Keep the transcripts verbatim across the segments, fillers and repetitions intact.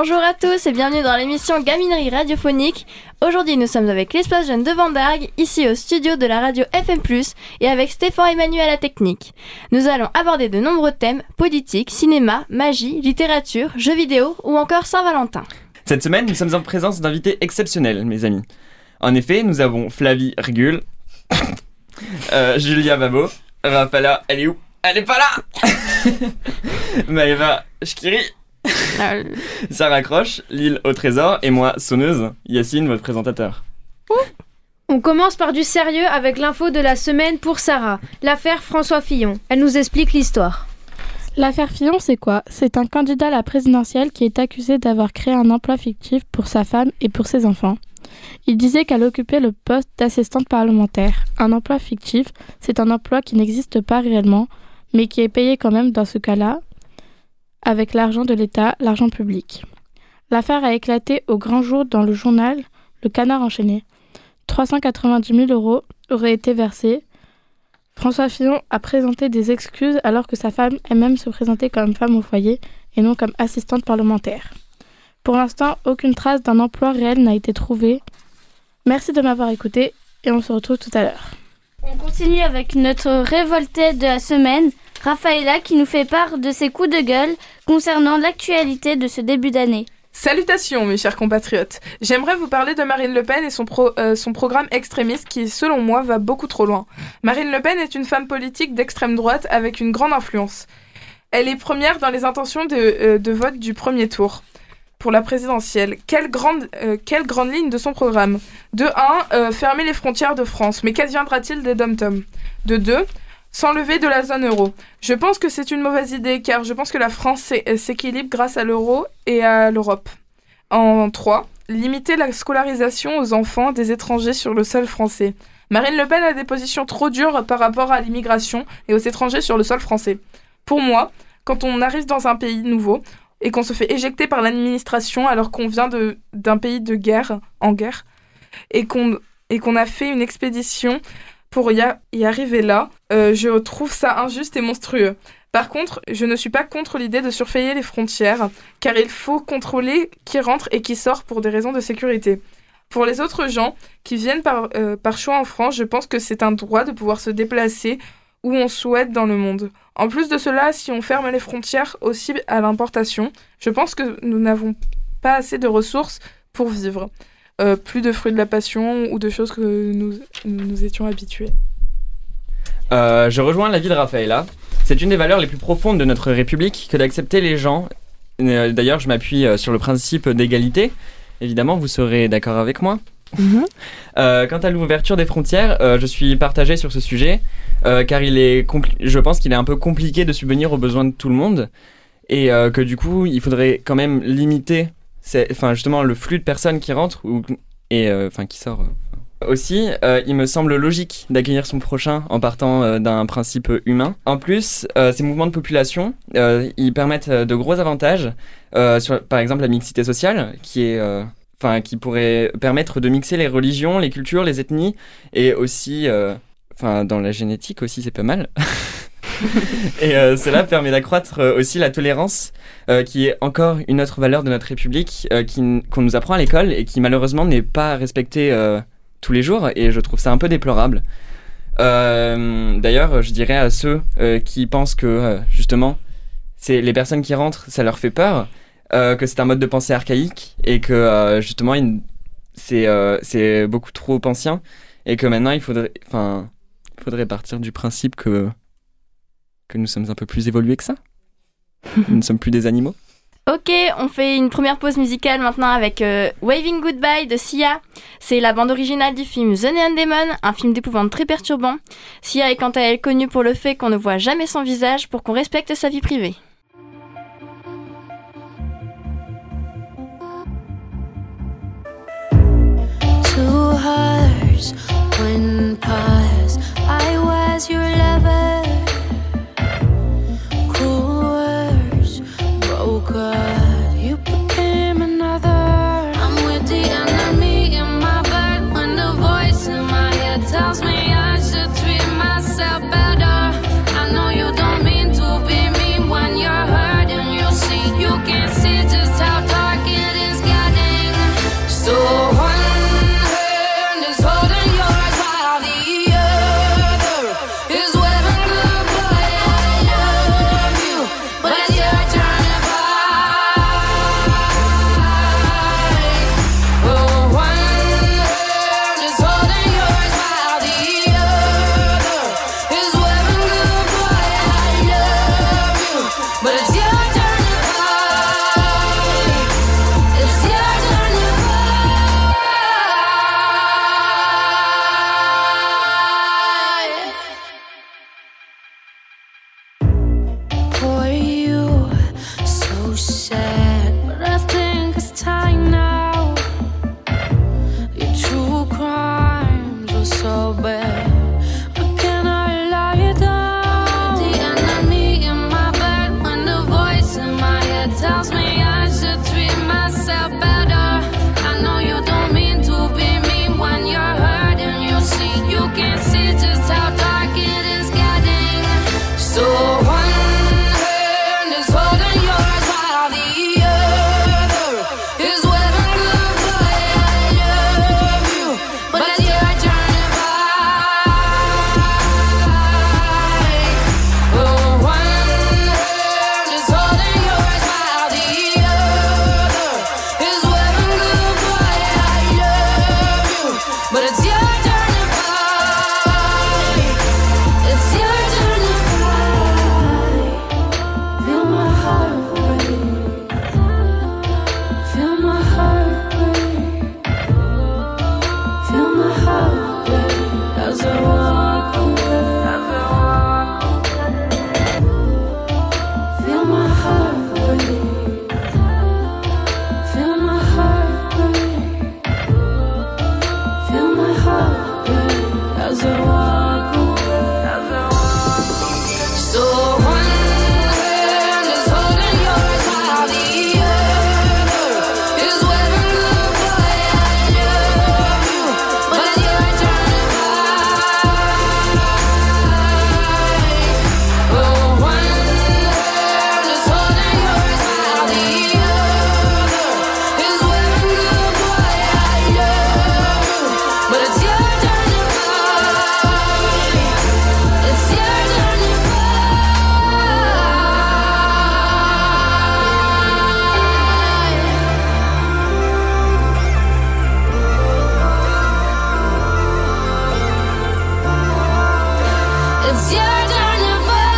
Bonjour à tous et bienvenue dans l'émission Gaminerie radiophonique. Aujourd'hui nous sommes avec l'Espace Jeune de Vendargues, ici au studio de la radio F M plus, et avec Stéphane Emmanuel à la technique. Nous allons aborder de nombreux thèmes, politique, cinéma, magie, littérature, jeux vidéo ou encore Saint-Valentin. Cette semaine, nous sommes en présence d'invités exceptionnels, mes amis. En effet, nous avons Flavie Rigul, euh, Julia Babo, Rafala, elle est où ? Elle est pas là. Maëva Shkiri, Sarah Croche, Lille au trésor, et moi, sonneuse, Yacine, votre présentateur. On commence par du sérieux avec l'info de la semaine pour Sarah, l'affaire François Fillon. Elle nous explique l'histoire. L'affaire Fillon, c'est quoi ? C'est un candidat à la présidentielle qui est accusé d'avoir créé un emploi fictif pour sa femme et pour ses enfants. Il disait qu'elle occupait le poste d'assistante parlementaire. Un emploi fictif, c'est un emploi qui n'existe pas réellement, mais qui est payé quand même dans ce cas-là, avec l'argent de l'État, l'argent public. L'affaire a éclaté au grand jour dans le journal Le Canard enchaîné. trois cent quatre-vingt-dix mille euros auraient été versés. François Fillon a présenté des excuses alors que sa femme elle-même se présentait comme femme au foyer et non comme assistante parlementaire. Pour l'instant, aucune trace d'un emploi réel n'a été trouvée. Merci de m'avoir écouté et on se retrouve tout à l'heure. On continue avec notre révoltée de la semaine, Raphaëla, qui nous fait part de ses coups de gueule concernant l'actualité de ce début d'année. Salutations mes chers compatriotes. J'aimerais vous parler de Marine Le Pen et son, pro, euh, son programme extrémiste qui, selon moi, va beaucoup trop loin. Marine Le Pen est une femme politique d'extrême droite avec une grande influence. Elle est première dans les intentions de, euh, de vote du premier tour pour la présidentielle. Quelle grande, euh, quelle grande ligne de son programme. De un, euh, fermer les frontières de France. Mais qu'adviendra-t-il des dom-toms ? De deux, s'enlever de la zone euro. Je pense que c'est une mauvaise idée car je pense que la France s'équilibre grâce à l'euro et à l'Europe. En trois, limiter la scolarisation aux enfants des étrangers sur le sol français. Marine Le Pen a des positions trop dures par rapport à l'immigration et aux étrangers sur le sol français. Pour moi, quand on arrive dans un pays nouveau et qu'on se fait éjecter par l'administration alors qu'on vient de, d'un pays de guerre, en guerre, et qu'on, et qu'on a fait une expédition pour y, a, y arriver là, euh, je trouve ça injuste et monstrueux. Par contre, je ne suis pas contre l'idée de surveiller les frontières, car il faut contrôler qui rentre et qui sort pour des raisons de sécurité. Pour les autres gens qui viennent par, euh, par choix en France, je pense que c'est un droit de pouvoir se déplacer où on souhaite dans le monde. En plus de cela, si on ferme les frontières aussi à l'importation, je pense que nous n'avons pas assez de ressources pour vivre. Euh, plus de fruits de la passion ou de choses que nous, nous étions habitués. Euh, je rejoins l'avis de Raphaëla. C'est une des valeurs les plus profondes de notre République que d'accepter les gens. Euh, d'ailleurs, je m'appuie sur le principe d'égalité. Évidemment, vous serez d'accord avec moi. Mm-hmm. Euh, quant à l'ouverture des frontières, euh, je suis partagé sur ce sujet, euh, car il est compli- je pense qu'il est un peu compliqué de subvenir aux besoins de tout le monde, et euh, que du coup, il faudrait quand même limiter c'est, enfin, justement le flux de personnes qui rentrent ou, et euh, enfin, qui sortent. Aussi, euh, il me semble logique d'accueillir son prochain en partant euh, d'un principe humain. En plus, euh, ces mouvements de population, euh, ils permettent euh, de gros avantages, euh, sur, par exemple la mixité sociale, qui est... Euh, Enfin, qui pourrait permettre de mixer les religions, les cultures, les ethnies, et aussi, euh, enfin, dans la génétique aussi, c'est pas mal. Et euh, cela permet d'accroître euh, aussi la tolérance, euh, qui est encore une autre valeur de notre République, euh, qui, qu'on nous apprend à l'école et qui malheureusement n'est pas respectée euh, tous les jours, et je trouve ça un peu déplorable. Euh, d'ailleurs, je dirais à ceux euh, qui pensent que, euh, justement, c'est les personnes qui rentrent, ça leur fait peur, Euh, que c'est un mode de pensée archaïque et que euh, justement il, c'est, euh, c'est beaucoup trop ancien et que maintenant il faudrait, enfin, il faudrait partir du principe que, que nous sommes un peu plus évolués que ça. Nous ne sommes plus des animaux. Ok, on fait une première pause musicale maintenant avec euh, Waving Goodbye de Sia. C'est la bande originale du film The Neon Demon, un film d'épouvante très perturbant. Sia est quant à elle connue pour le fait qu'on ne voit jamais son visage pour qu'on respecte sa vie privée. Two hearts, one pause. I was your lover. Cool words, broke heart. You became another. I'm with the enemy in my bed when the voice in my head tells me I should treat myself better. I know you don't mean to be mean when you're hurt and you see you can't see just how dark it is. So one hand is holding yours while the other is waving goodbye. I love you, but it's your turn to fight. Oh, one hand is holding yours while the other is waving goodbye. I love you, but it's your turn to fight. It's your turn to fight. Poor you, so sad, but I think it's time now. Your true crimes were so bad. How can I lie down? The enemy in my bed when the voice in my head tells me I should treat myself better. I know you don't mean to be mean when you're hurting. You see, you can see just how dark it is getting. So one hand is holding yours while the other is waving goodbye. I love you, but it's your turn to fight. Oh, one hand is holding yours while the other is waving goodbye. I love you, but it's your turn to fight. It's your turn to fight. Feel my heart break. Feel my heart break. Feel my heart break as I walk away. Feel my heart break. Feel my heart break. Feel my heart break as I walk away. So one hand is holding yours while the other is waving goodbye. I love you, but it's your turn to fight. Oh, one hand is holding yours while the other is waving goodbye. I love you, but it's your turn to fight. It's your turn to fight. It's your turn to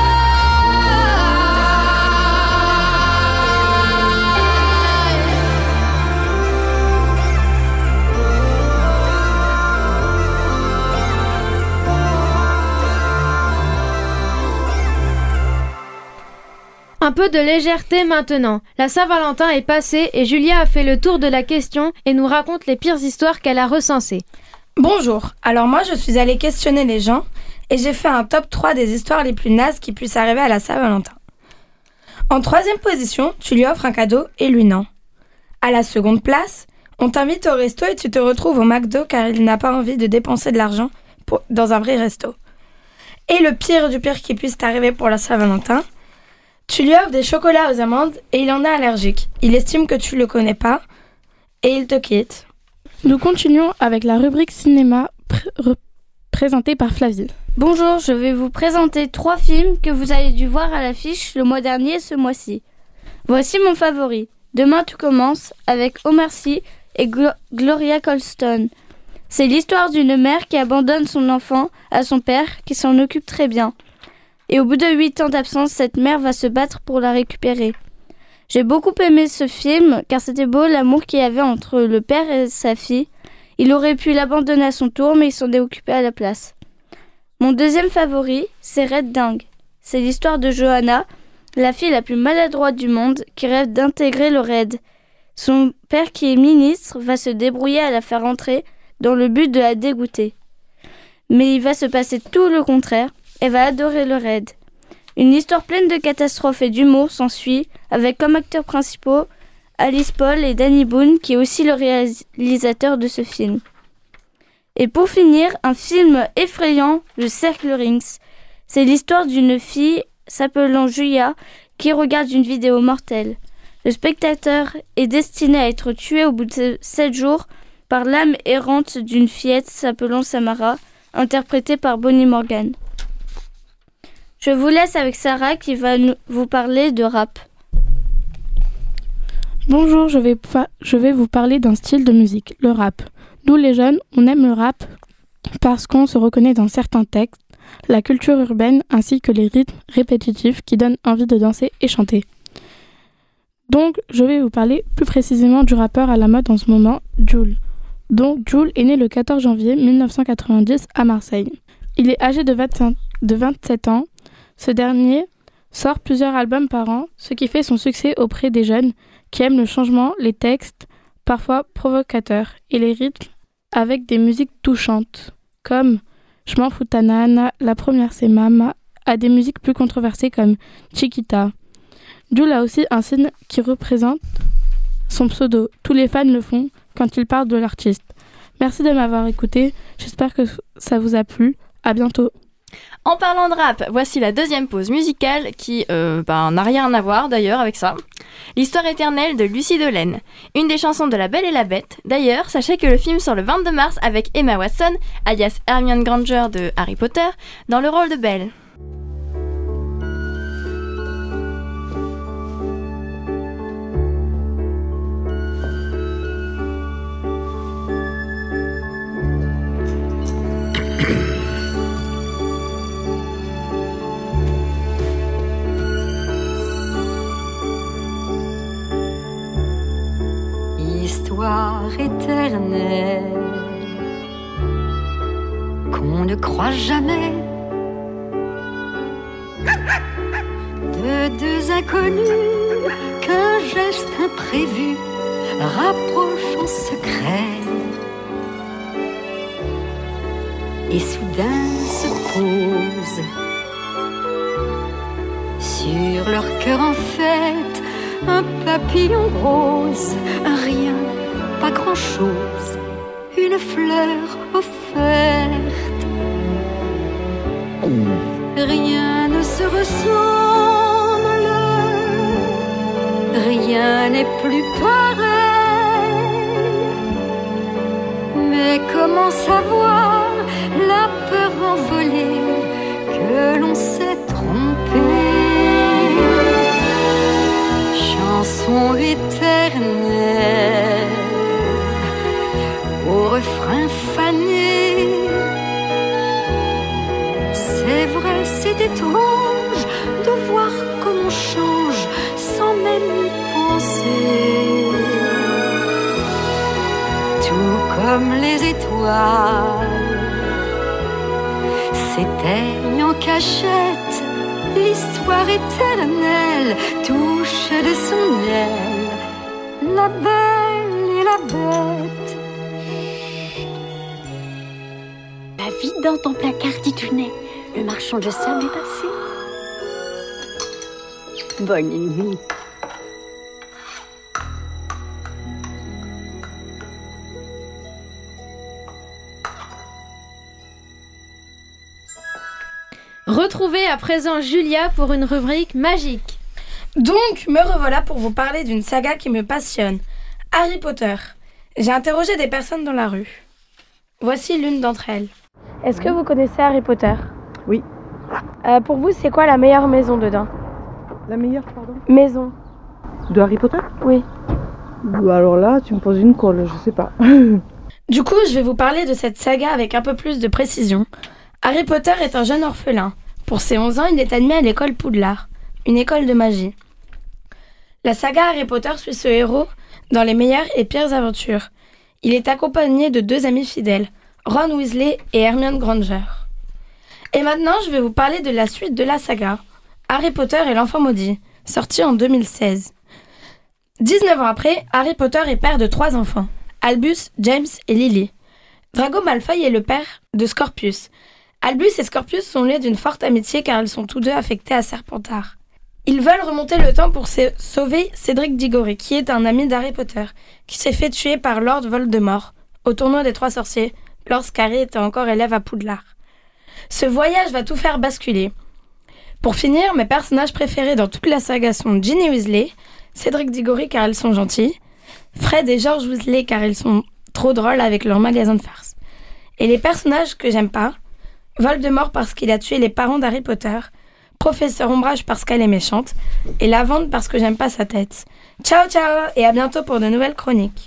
Un peu de légèreté maintenant. La Saint-Valentin est passée et Julia a fait le tour de la question et nous raconte les pires histoires qu'elle a recensées. Bonjour, alors moi je suis allée questionner les gens et j'ai fait un top trois des histoires les plus nazes qui puissent arriver à la Saint-Valentin. En troisième position, tu lui offres un cadeau et lui non. À la seconde place, on t'invite au resto et tu te retrouves au McDo car il n'a pas envie de dépenser de l'argent pour, dans un vrai resto. Et le pire du pire qui puisse t'arriver pour la Saint-Valentin, tu lui offres des chocolats aux amandes et il en est allergique. Il estime que tu le connais pas et il te quitte. Nous continuons avec la rubrique cinéma pr- re- présentée par Flavie. Bonjour, je vais vous présenter trois films que vous avez dû voir à l'affiche le mois dernier et ce mois-ci. Voici mon favori, Demain tout commence, avec Omar Sy et Glo- Gloria Colston. C'est l'histoire d'une mère qui abandonne son enfant à son père qui s'en occupe très bien. Et au bout de huit ans d'absence, cette mère va se battre pour la récupérer. J'ai beaucoup aimé ce film car c'était beau l'amour qu'il y avait entre le père et sa fille. Il aurait pu l'abandonner à son tour mais il s'en est occupé à la place. Mon deuxième favori, c'est Red Dingue. C'est l'histoire de Johanna, la fille la plus maladroite du monde qui rêve d'intégrer le raid. Son père qui est ministre va se débrouiller à la faire entrer dans le but de la dégoûter. Mais il va se passer tout le contraire, elle va adorer le raid. Une histoire pleine de catastrophes et d'humour s'ensuit, avec comme acteurs principaux Alice Paul et Danny Boone, qui est aussi le réalisateur de ce film. Et pour finir, un film effrayant, Le Cercle Rings. C'est l'histoire d'une fille s'appelant Julia qui regarde une vidéo mortelle. Le spectateur est destiné à être tué au bout de sept jours par l'âme errante d'une fillette s'appelant Samara, interprétée par Bonnie Morgan. Je vous laisse avec Sarah qui va nous, vous parler de rap. Bonjour, je vais, pa- je vais vous parler d'un style de musique, le rap. Nous les jeunes, on aime le rap parce qu'on se reconnaît dans certains textes, la culture urbaine ainsi que les rythmes répétitifs qui donnent envie de danser et chanter. Donc, je vais vous parler plus précisément du rappeur à la mode en ce moment, Jul. Donc, Jul est né le quatorze janvier mille neuf cent quatre-vingt-dix à Marseille. Il est âgé de, vingt-cinq, de vingt-sept ans. Ce dernier sort plusieurs albums par an, ce qui fait son succès auprès des jeunes qui aiment le changement, les textes, parfois provocateurs, et les rythmes avec des musiques touchantes, comme Je m'en fous ta nana, La première c'est Mama, à des musiques plus controversées comme Chiquita. Jul a aussi un signe qui représente son pseudo. Tous les fans le font quand ils parlent de l'artiste. Merci de m'avoir écouté, j'espère que ça vous a plu. À bientôt. En parlant de rap, voici la deuxième pause musicale qui euh, ben, n'a rien à voir d'ailleurs avec ça. L'histoire éternelle de Lucie Delaine, une des chansons de La Belle et la Bête. D'ailleurs, sachez que le film sort le vingt-deux mars avec Emma Watson, alias Hermione Granger de Harry Potter, dans le rôle de Belle. Histoire éternelle qu'on ne croit jamais, de deux inconnus qu'un geste imprévu rapproche en secret, et soudain se pose sur leur cœur en fête un papillon rose, un rien, pas grand-chose, une fleur offerte. Rien ne se ressemble, rien n'est plus pareil. Mais comment savoir la peur envolée que l'on s'est trompé? Chanson éternelle au refrain fané. C'est vrai, c'est étrange de voir comme on change sans même y penser. Tout comme les étoiles s'éteignent en cachette, l'histoire éternelle touche de son aile La Belle et la Bête. Pas vite dans ton placard, titounet. Le marchand de sable est passé. Bonne nuit. Retrouvez à présent Julia pour une rubrique magique. Donc, me revoilà pour vous parler d'une saga qui me passionne, Harry Potter. J'ai interrogé des personnes dans la rue. Voici l'une d'entre elles. Est-ce que vous connaissez Harry Potter ? Oui. Euh, pour vous, c'est quoi la meilleure maison dedans ? La meilleure, pardon ? Maison. De Harry Potter ? Oui. Alors là, tu me poses une colle, je sais pas. Du coup, je vais vous parler de cette saga avec un peu plus de précision. Harry Potter est un jeune orphelin. Pour ses onze ans, il est admis à l'école Poudlard, une école de magie. La saga Harry Potter suit ce héros dans les meilleures et pires aventures. Il est accompagné de deux amis fidèles, Ron Weasley et Hermione Granger. Et maintenant, je vais vous parler de la suite de la saga, Harry Potter et l'enfant maudit, sorti en deux mille seize. dix-neuf ans après, Harry Potter est père de trois enfants, Albus, James et Lily. Draco Malfoy est le père de Scorpius. Albus et Scorpius sont liés d'une forte amitié car ils sont tous deux affectés à Serpentard. Ils veulent remonter le temps pour sauver Cédric Diggory, qui est un ami d'Harry Potter, qui s'est fait tuer par Lord Voldemort au tournoi des Trois Sorciers, lorsqu'Harry était encore élève à Poudlard. Ce voyage va tout faire basculer. Pour finir, mes personnages préférés dans toute la saga sont Ginny Weasley, Cédric Diggory car ils sont gentils, Fred et George Weasley car ils sont trop drôles avec leur magasin de farce. Et les personnages que j'aime pas, Voldemort parce qu'il a tué les parents d'Harry Potter, Professeur Ombrage parce qu'elle est méchante, et Lavande parce que j'aime pas sa tête. Ciao ciao et à bientôt pour de nouvelles chroniques.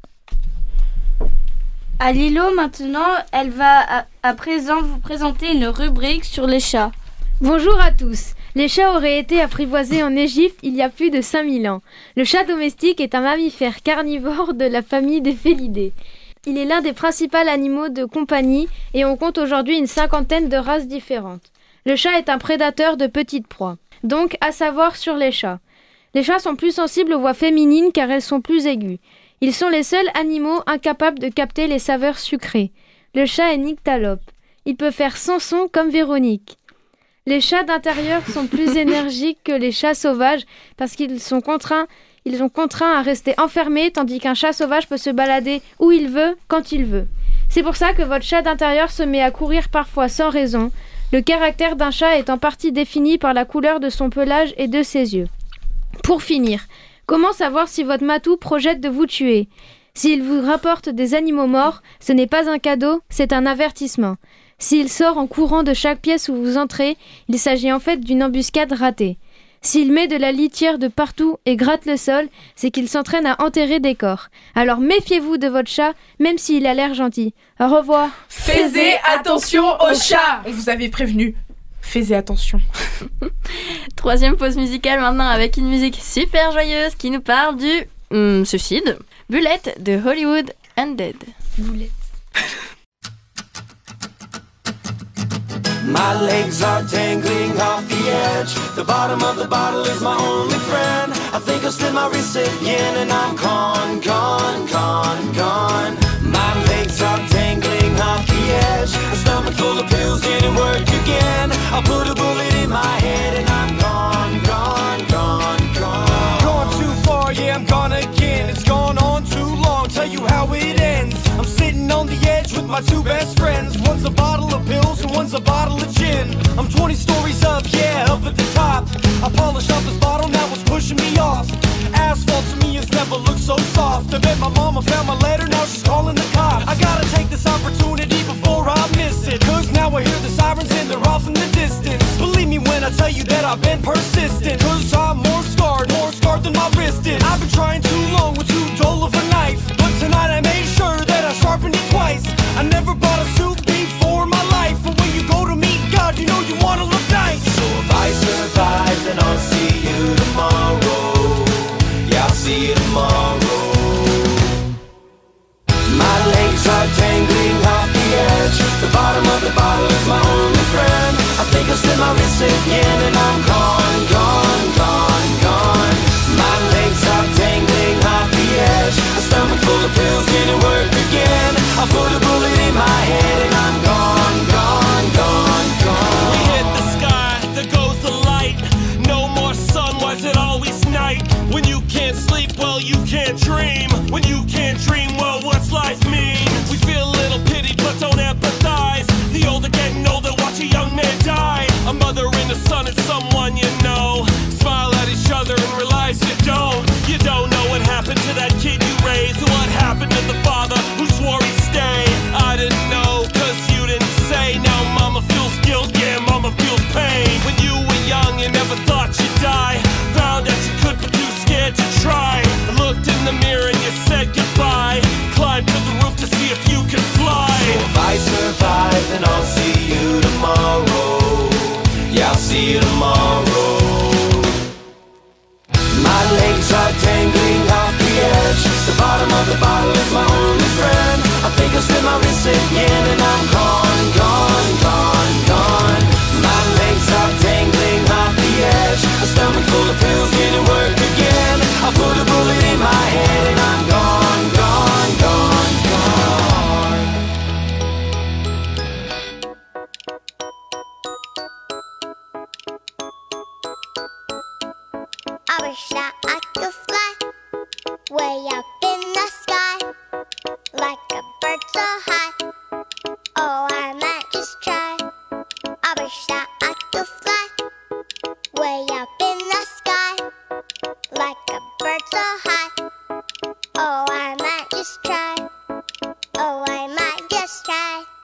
À Lilo, maintenant, elle va à, à présent vous présenter une rubrique sur les chats. Bonjour à tous. Les chats auraient été apprivoisés en Égypte il y a plus de cinq mille ans. Le chat domestique est un mammifère carnivore de la famille des félidés. Il est l'un des principaux animaux de compagnie et on compte aujourd'hui une cinquantaine de races différentes. Le chat est un prédateur de petites proies. Donc, à savoir sur les chats. Les chats sont plus sensibles aux voix féminines car elles sont plus aiguës. Ils sont les seuls animaux incapables de capter les saveurs sucrées. Le chat est nyctalope. Il peut faire cent sons comme Véronique. Les chats d'intérieur sont plus énergiques que les chats sauvages parce qu'ils sont contraints, ils sont contraints à rester enfermés tandis qu'un chat sauvage peut se balader où il veut, quand il veut. C'est pour ça que votre chat d'intérieur se met à courir parfois sans raison. Le caractère d'un chat est en partie défini par la couleur de son pelage et de ses yeux. Pour finir, comment savoir si votre matou projette de vous tuer ? S'il vous rapporte des animaux morts, ce n'est pas un cadeau, c'est un avertissement. S'il sort en courant de chaque pièce où vous entrez, il s'agit en fait d'une embuscade ratée. S'il met de la litière de partout et gratte le sol, c'est qu'il s'entraîne à enterrer des corps. Alors méfiez-vous de votre chat, même s'il a l'air gentil. Au revoir. Faites attention aux chats. On vous avait prévenu. Faites attention. Troisième pause musicale maintenant avec une musique super joyeuse qui nous parle du hum, suicide. Bullet de Hollywood Undead. Bullet. My legs are dangling off the edge. The bottom of the bottle is my only friend. I think I'll slip my wrist again and I'm gone, gone, gone, gone. My legs are dangling off the edge. A stomach full of pills didn't work again. I put a bullet in my head and I'm gone, gone, gone, gone. Gone too far, yeah, I'm gone again. It's gone on too long, tell you how it ends. I'm sitting on the edge with my two best friends. One's a bottle of pills and one's a bottle of gin. I'm twenty stories up, yeah, up at the top. I polished off this bottle, now it's pushing me off. Asphalt to me has never looked so soft. I bet my mama found my letter, now she's calling the cops. I gotta take this opportunity before I miss it. Cause now I hear the sirens and they're off in the distance. Believe me when I tell you that I've been persistent. Cause I'm more scarred, more scarred than my wrist is. I've been trying too long with too dull of a knife. But tonight I made sure that I sharpened it twice. I never bought a suit before in my life. But when you go to meet God, you know you wanna look nice. So if I survive, then I'll see you tomorrow. Yeah, I'll see you tomorrow. My legs are dangling off the edge. The bottom of the bottle is my only friend. I think I'll slip my wrist again and I'm gone, gone, gone, gone. My legs are dangling off the edge. A stomach full of pills didn't work again. I put a bullet in my head and I'm gone, gone, gone, gone. We hit the sky, there goes the light. No more sun, why's it always night? When you can't sleep, well you can't dream. When you can't dream, well what's life mean? We feel a little pity but don't empathize. The older getting older, watch a young man die. A mother and a son and someone you know. Smile at each other and realize you don't. You don't know what happened to that kid you raised. What happened to the father who swore he'd stay. I didn't know cause you didn't say. Now mama feels guilt, yeah mama feels pain. When you were young you never thought you'd die. Found out you could but too scared to try. Looked in the mirror and you said goodbye. Climbed to the roof to see if you could fly. So if I survive then I'll see you tomorrow. Yeah, I'll see you tomorrow. My legs are dangling off the edge. The bottom of the bottle is my only friend. I think I'll slip my wrist again and I'm gone, gone, gone, gone. My legs are dangling off the edge. A stomach full of pills didn't work again. I put a bullet in my head and I'm gone, gone, gone, gone. I wish that I could fly way up in the sky, like a bird so high. Oh, I might just try. I wish that I could fly way up in the sky, like a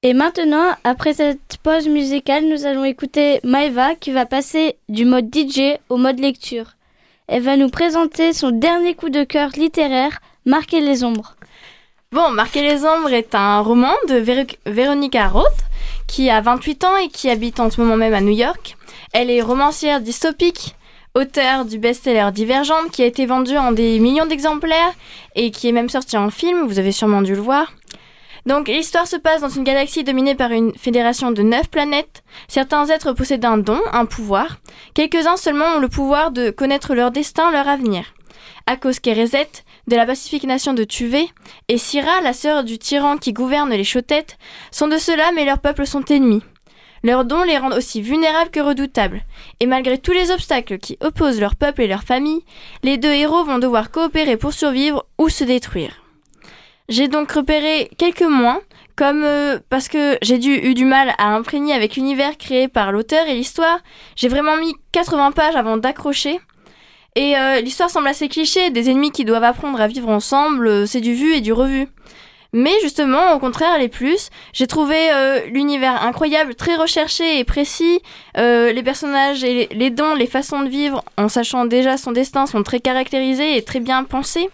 Et maintenant, après cette pause musicale, nous allons écouter Maëva qui va passer du mode D J au mode lecture. Elle va nous présenter son dernier coup de cœur littéraire, Marquer les ombres. Bon, Marquer les ombres est un roman de Véro- Veronica Roth, qui a vingt-huit ans et qui habite en ce moment même à New York. Elle est romancière dystopique, auteure du best-seller Divergente, qui a été vendu en des millions d'exemplaires et qui est même sorti en film, vous avez sûrement dû le voir. Donc l'histoire se passe dans une galaxie dominée par une fédération de neuf planètes. Certains êtres possèdent un don, un pouvoir. Quelques-uns seulement ont le pouvoir de connaître leur destin, leur avenir. Akos Kerezet, de la pacifique nation de Tuvée, et Syrah, la sœur du tyran qui gouverne les Chotettes, sont de ceux-là, mais leurs peuples sont ennemis. Leurs dons les rendent aussi vulnérables que redoutables. Et malgré tous les obstacles qui opposent leur peuple et leur famille, les deux héros vont devoir coopérer pour survivre ou se détruire. J'ai donc repéré quelques moins, comme euh, parce que j'ai dû, eu du mal à imprégner avec l'univers créé par l'auteur et l'histoire. J'ai vraiment mis quatre-vingts pages avant d'accrocher. Et euh, l'histoire semble assez cliché, des ennemis qui doivent apprendre à vivre ensemble, euh, c'est du vu et du revu. Mais justement, au contraire, les plus, j'ai trouvé euh, l'univers incroyable, très recherché et précis. Euh, les personnages et les, les dons, les façons de vivre, en sachant déjà son destin, sont très caractérisés et très bien pensés.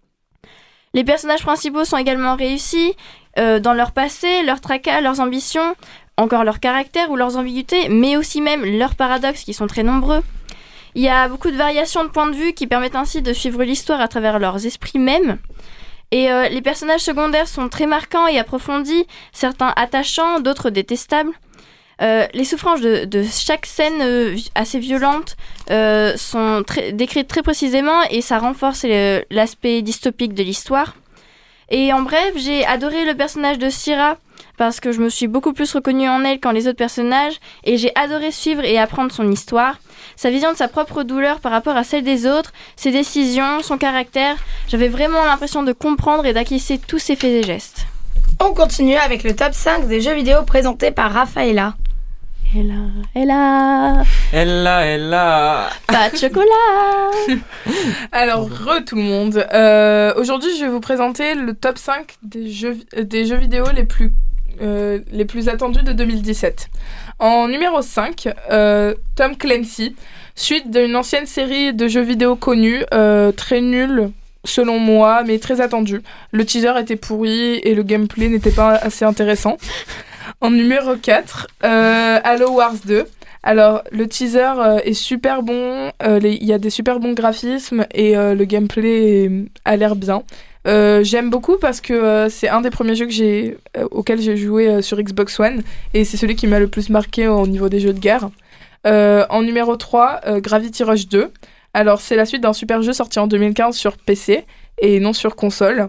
Les personnages principaux sont également réussis euh, dans leur passé, leurs tracas, leurs ambitions, encore leur caractère ou leurs ambiguïtés, mais aussi même leurs paradoxes qui sont très nombreux. Il y a beaucoup de variations de points de vue qui permettent ainsi de suivre l'histoire à travers leurs esprits mêmes. Et euh, les personnages secondaires sont très marquants et approfondis, certains attachants, d'autres détestables. Euh, les souffrances de, de chaque scène euh, assez violente euh, sont très, décrites très précisément et ça renforce le, l'aspect dystopique de l'histoire. Et en bref, j'ai adoré le personnage de Syrah parce que je me suis beaucoup plus reconnue en elle qu'en les autres personnages et j'ai adoré suivre et apprendre son histoire, sa vision de sa propre douleur par rapport à celle des autres, ses décisions, son caractère. J'avais vraiment l'impression de comprendre et d'acquiescer tous ses faits et gestes. On continue avec le top cinq des jeux vidéo présentés par Raphaëla. Ella, Ella, Ella, Ella. Pas de chocolat. Alors, re tout le monde. Euh, aujourd'hui, je vais vous présenter le top cinq des jeux, des jeux vidéo les plus, euh, les plus attendus de deux mille dix-sept. En numéro cinq, euh, Tom Clancy, suite d'une ancienne série de jeux vidéo connus, euh, très nulle selon moi, mais très attendue. Le teaser était pourri et le gameplay n'était pas assez intéressant. En numéro quatre, euh, Halo Wars deux. Alors, le teaser euh, est super bon, euh, les, y a des super bons graphismes et euh, le gameplay est, a l'air bien. Euh, j'aime beaucoup parce que euh, c'est un des premiers jeux que j'ai, euh, auxquels j'ai joué euh, sur Xbox One et c'est celui qui m'a le plus marqué au niveau des jeux de guerre. Euh, en numéro trois, euh, Gravity Rush deux. Alors, c'est la suite d'un super jeu sorti en deux mille quinze sur P C et non sur console.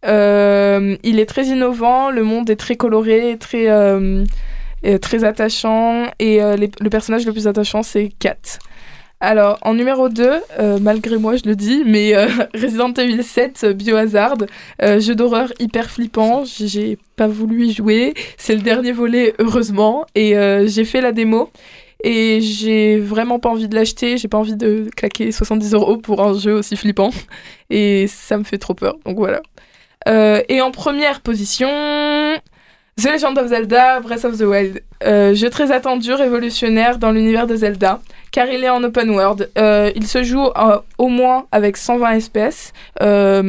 Euh, il est très innovant, le monde est très coloré, très, euh, très attachant et euh, les, le personnage le plus attachant c'est Kat. Alors en numéro deux, euh, malgré moi je le dis, mais euh, Resident Evil sept Biohazard, euh, jeu d'horreur hyper flippant, j'ai pas voulu y jouer, c'est le dernier volet heureusement et euh, j'ai fait la démo. Et j'ai vraiment pas envie de l'acheter, j'ai pas envie de claquer soixante-dix euros pour un jeu aussi flippant. Et ça me fait trop peur, donc voilà. Euh, et en première position, The Legend of Zelda Breath of the Wild. Euh, jeu très attendu, révolutionnaire dans l'univers de Zelda, car il est en open world. Euh, il se joue euh, au moins avec cent vingt F P S. Euh,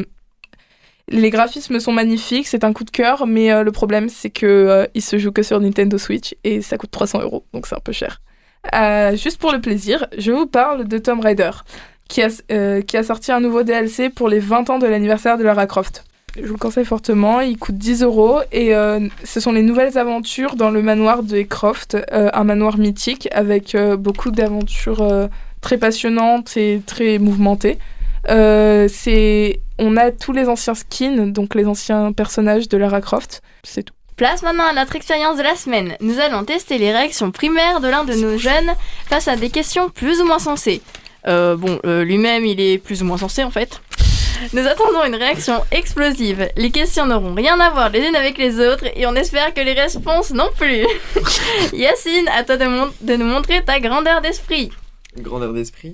les graphismes sont magnifiques, c'est un coup de cœur, mais euh, le problème c'est qu'il euh, se joue que sur Nintendo Switch et ça coûte trois cents euros, donc c'est un peu cher. Euh, juste pour le plaisir, je vous parle de Tomb Raider, qui a, euh, qui a sorti un nouveau D L C pour les vingt ans de l'anniversaire de Lara Croft. Je vous le conseille fortement, il coûte dix euros et euh, ce sont les nouvelles aventures dans le manoir de Croft, euh, un manoir mythique avec euh, beaucoup d'aventures euh, très passionnantes et très mouvementées. Euh, c'est... On a tous les anciens skins, donc les anciens personnages de Lara Croft, c'est tout. Place maintenant à notre expérience de la semaine. Nous allons tester les réactions primaires de l'un de nos jeunes face à des questions plus ou moins sensées. Euh, bon, euh, lui-même, il est plus ou moins sensé en fait. Nous attendons une réaction explosive. Les questions n'auront rien à voir les unes avec les autres et on espère que les réponses non plus. Yacine, à toi de, mon- de nous montrer ta grandeur d'esprit. Grandeur d'esprit.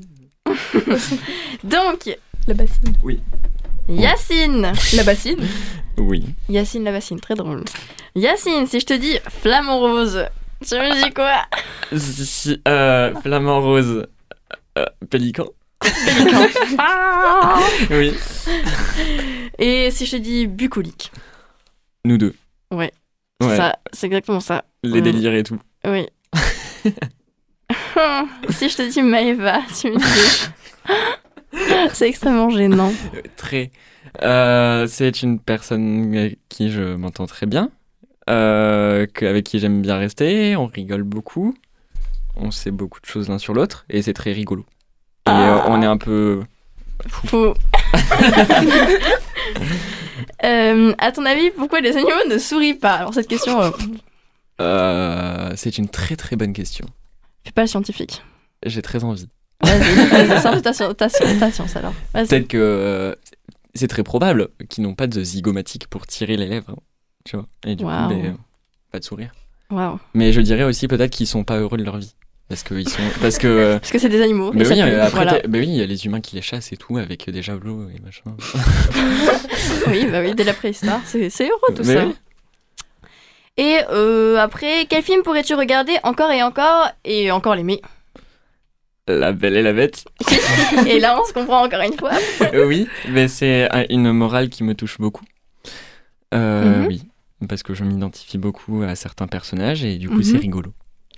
Donc, la bassine. Oui. Yacine. La bassine. Oui. Yacine la bassine, très drôle. Yacine, si je te dis flamant rose, tu me dis quoi? Si, si, euh, flamant rose. Euh, pélican. Pélican. Ah Oui. Et si je te dis bucolique? Nous deux. Ouais. Ouais. Ça, c'est exactement ça. Les Mm. délires et tout. Oui. Si je te dis Maëva, tu me dis. C'est extrêmement gênant. Très. Euh, c'est une personne avec qui je m'entends très bien, euh, que- avec qui j'aime bien rester, on rigole beaucoup, on sait beaucoup de choses l'un sur l'autre, et c'est très rigolo. Et euh, on est un peu... Fou. Euh, à ton avis, pourquoi les animaux ne sourient pas? Alors cette question, euh, Euh, c'est une très très bonne question. fais pas le scientifique. J'ai très envie. Vas-y, vas-y, sors de ta, sci- ta, sci- ta science alors. Vas-y. Peut-être que euh, c'est très probable qu'ils n'ont pas de zygomatique pour tirer les lèvres, tu vois. Et du Waouh. coup, ben, pas de sourire. Waouh. Mais je dirais aussi peut-être qu'ils sont pas heureux de leur vie. Parce que ils sont... Parce que... euh, Parce que c'est des animaux. Mais et ça oui, pue, euh, après, voilà. t'as- bah oui, il y a les humains qui les chassent et tout, avec des javelots et machin. Oui, bah oui, dès la préhistoire, c'est, c'est heureux tout Mais ça. oui. Et euh, après, quel film pourrais-tu regarder encore et encore et encore l'aimer? La Belle et la Bête. Et là, on se comprend encore une fois. Euh, oui, mais c'est un- une morale qui me touche beaucoup. Euh, Mhm. Oui, parce que je m'identifie beaucoup à certains personnages et du coup, Mhm. c'est rigolo.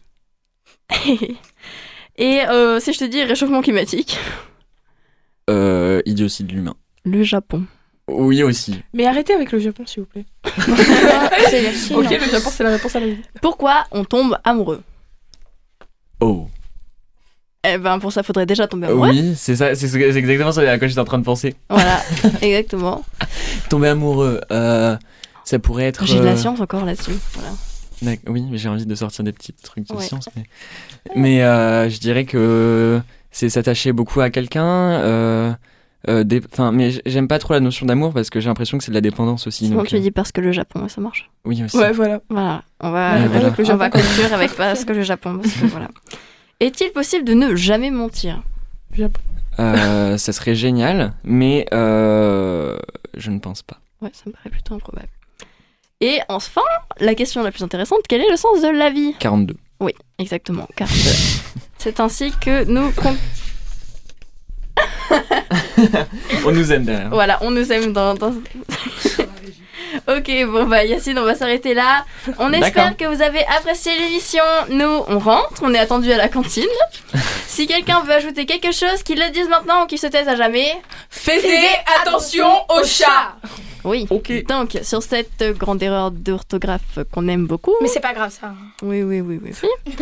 Et euh, si je te dis réchauffement climatique, Euh, idiotie de l'humain. le Japon. Oui, aussi. Mais arrêtez avec le Japon, s'il vous plaît. C'est la Chine. Ok, le Japon, c'est la réponse à la vie. Pourquoi on tombe amoureux? Oh. Eh ben, pour ça, faudrait déjà tomber amoureux. Oui, c'est ça, c'est, c'est exactement ça à quoi j'étais en train de penser. Voilà, exactement. Tomber amoureux, euh, ça pourrait être. J'ai de la euh, science encore là-dessus. Voilà. D'ac- Oui, mais j'ai envie de sortir des petits trucs de Ouais. science. Mais, mais euh, je dirais que c'est s'attacher beaucoup à quelqu'un. Euh, euh, dé- 'fin, mais j- j'aime pas trop la notion d'amour parce que j'ai l'impression que c'est de la dépendance aussi. Sinon, donc, tu euh, dis parce que le Japon, ça marche. Oui, aussi. Ouais, voilà. Voilà, on va, Ouais, voilà. on va conclure avec parce que le Japon. Parce que, voilà. Est-il possible de ne jamais mentir? Euh, ça serait génial, mais euh, je ne pense pas. Ouais, ça me paraît plutôt improbable. Et enfin, la question la plus intéressante, quel est le sens de la vie? quarante-deux. Oui, exactement, car euh, c'est ainsi que nous... con- On nous aime derrière. Voilà, on nous aime dans... dans... Ok, bon bah Yacine, on va s'arrêter là. On espère D'accord. que vous avez apprécié l'émission. Nous, on rentre, on est attendu à la cantine. Si quelqu'un veut ajouter quelque chose, qu'il le dise maintenant ou qu'il se taise à jamais. Faites attention aux chats. Oui, donc sur cette grande erreur d'orthographe qu'on aime beaucoup. Mais c'est pas grave ça. Oui, oui, oui, oui.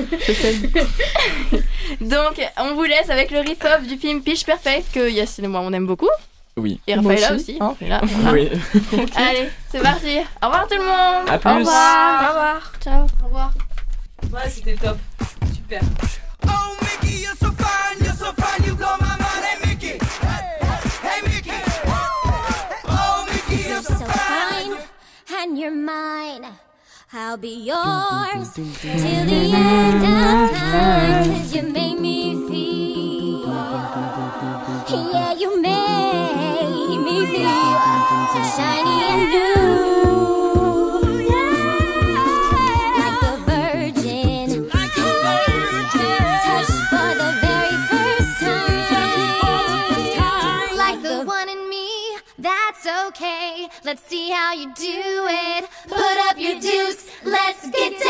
Donc, on vous laisse avec le riff-off du film Pitch Perfect que Yacine et moi on aime beaucoup. Oui. Et Moi Raphaëla aussi. aussi. Hein Raphaëla, voilà. Oui. Allez, c'est parti. Au revoir tout le monde. À plus. Au revoir. Au revoir. Ciao. Au revoir. Ouais, c'était top. Super. Oh, Mickey, you're so fine, you're so fine, you blow my mind. Hey, Mickey. Hey, hey, Mickey. Oh, Mickey, you're so fine. And you're mine. I'll be yours till the end of time. 'Cause you made me feel, yeah, you made me feel so shiny and new, like the virgin, touched for the very first time, like the one in me. That's okay. Let's see how you do it. Put up your deuce. Let's get down.